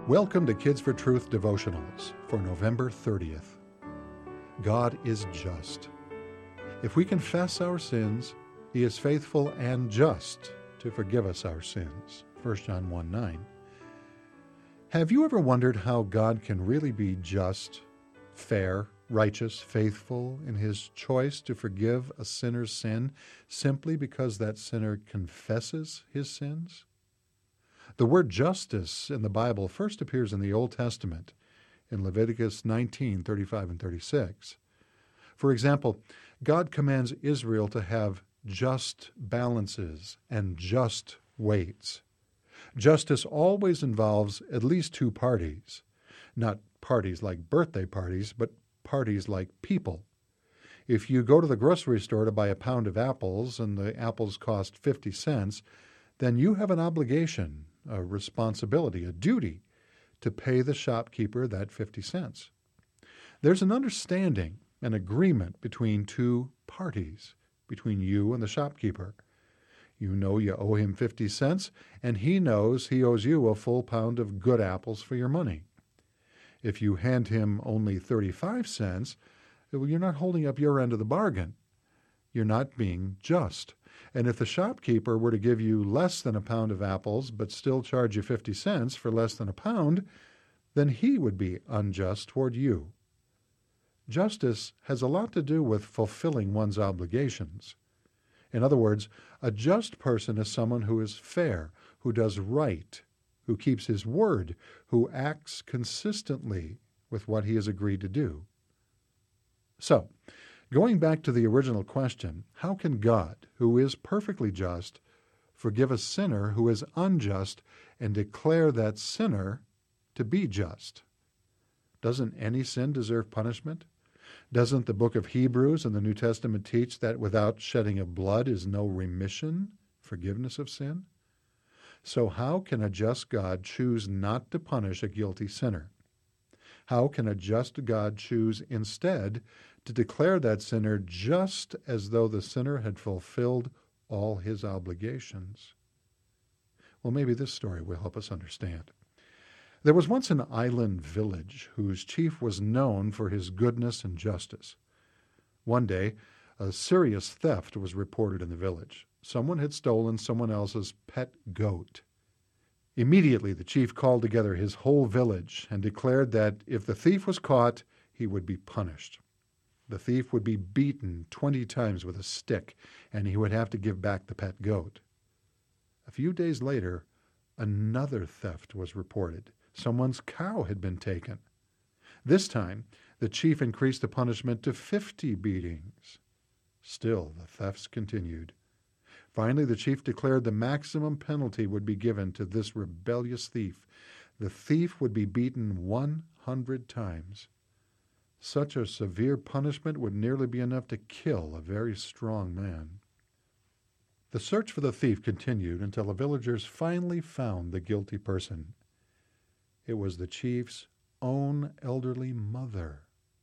Welcome to Kids for Truth devotionals for November 30th. God is just. If we confess our sins, He is faithful and just to forgive us our sins. 1 John 1:9. Have you ever wondered how God can really be just, fair, righteous, faithful in His choice to forgive a sinner's sin simply because that sinner confesses his sins? The word justice in the Bible first appears in the Old Testament in Leviticus 19:35 and 36. For example, God commands Israel to have just balances and just weights. Justice always involves at least two parties, not parties like birthday parties, but parties like people. If you go to the grocery store to buy a pound of apples and the apples cost 50 cents, then you have an obligation, a responsibility, a duty to pay the shopkeeper that 50 cents. There's an understanding, an agreement between two parties, between you and the shopkeeper. You know you owe him 50 cents, and he knows he owes you a full pound of good apples for your money. If you hand him only 35 cents, you're not holding up your end of the bargain. You're not being just. And if the shopkeeper were to give you less than a pound of apples but still charge you 50 cents for less than a pound, then he would be unjust toward you. Justice has a lot to do with fulfilling one's obligations. In other words, a just person is someone who is fair, who does right, who keeps his word, who acts consistently with what he has agreed to do. So, going back to the original question, how can God, who is perfectly just, forgive a sinner who is unjust and declare that sinner to be just? Doesn't any sin deserve punishment? Doesn't the book of Hebrews in the New Testament teach that without shedding of blood is no remission, forgiveness of sin? So how can a just God choose not to punish a guilty sinner? How can a just God choose instead to declare that sinner just as though the sinner had fulfilled all his obligations? Well, maybe this story will help us understand. There was once an island village whose chief was known for his goodness and justice. One day, a serious theft was reported in the village. Someone had stolen someone else's pet goat. Immediately, the chief called together his whole village and declared that if the thief was caught, he would be punished. The thief would be beaten 20 times with a stick, and he would have to give back the pet goat. A few days later, another theft was reported. Someone's cow had been taken. This time, the chief increased the punishment to 50 beatings. Still, the thefts continued. Finally, the chief declared the maximum penalty would be given to this rebellious thief. The thief would be beaten 100 times. Such a severe punishment would nearly be enough to kill a very strong man. The search for the thief continued until the villagers finally found the guilty person. It was the chief's own elderly mother.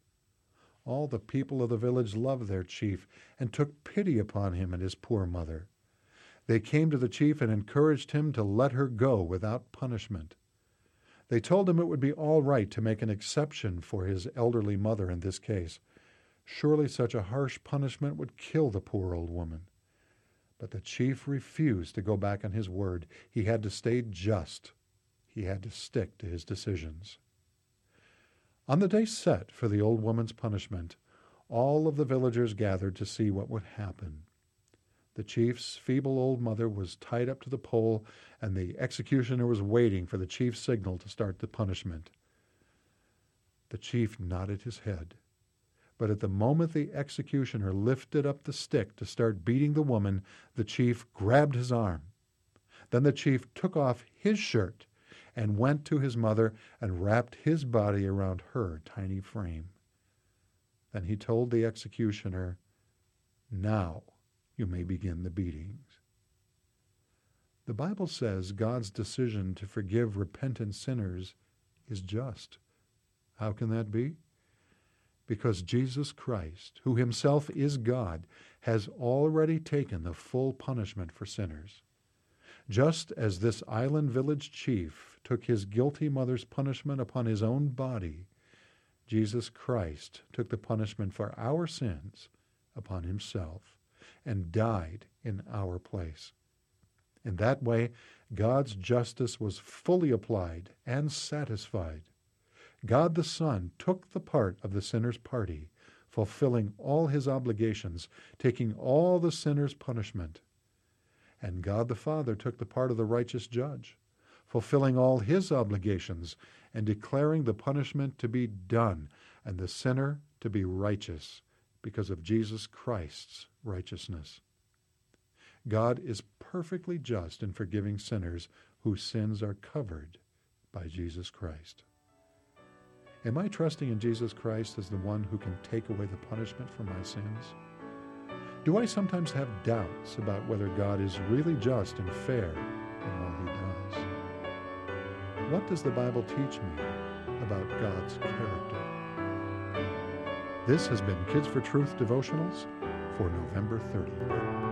All the people of the village loved their chief and took pity upon him and his poor mother. They came to the chief and encouraged him to let her go without punishment. They told him it would be all right to make an exception for his elderly mother in this case. Surely such a harsh punishment would kill the poor old woman. But the chief refused to go back on his word. He had to stay just. He had to stick to his decisions. On the day set for the old woman's punishment, all of the villagers gathered to see what would happen. The chief's feeble old mother was tied up to the pole, and the executioner was waiting for the chief's signal to start the punishment. The chief nodded his head, but at the moment the executioner lifted up the stick to start beating the woman, the chief grabbed his arm. Then the chief took off his shirt and went to his mother and wrapped his body around her tiny frame. Then he told the executioner, "Now you may begin the beatings." The Bible says God's decision to forgive repentant sinners is just. How can that be? Because Jesus Christ, who himself is God, has already taken the full punishment for sinners. Just as this island village chief took his guilty mother's punishment upon his own body, Jesus Christ took the punishment for our sins upon himself and died in our place. In that way, God's justice was fully applied and satisfied. God the Son took the part of the sinner's party, fulfilling all his obligations, taking all the sinner's punishment. And God the Father took the part of the righteous judge, fulfilling all his obligations and declaring the punishment to be done and the sinner to be righteous because of Jesus Christ's righteousness. God is perfectly just in forgiving sinners whose sins are covered by Jesus Christ. Am I trusting in Jesus Christ as the one who can take away the punishment for my sins? Do I sometimes have doubts about whether God is really just and fair in all he does? What does the Bible teach me about God's character? This has been Kids for Truth Devotionals for November 30th.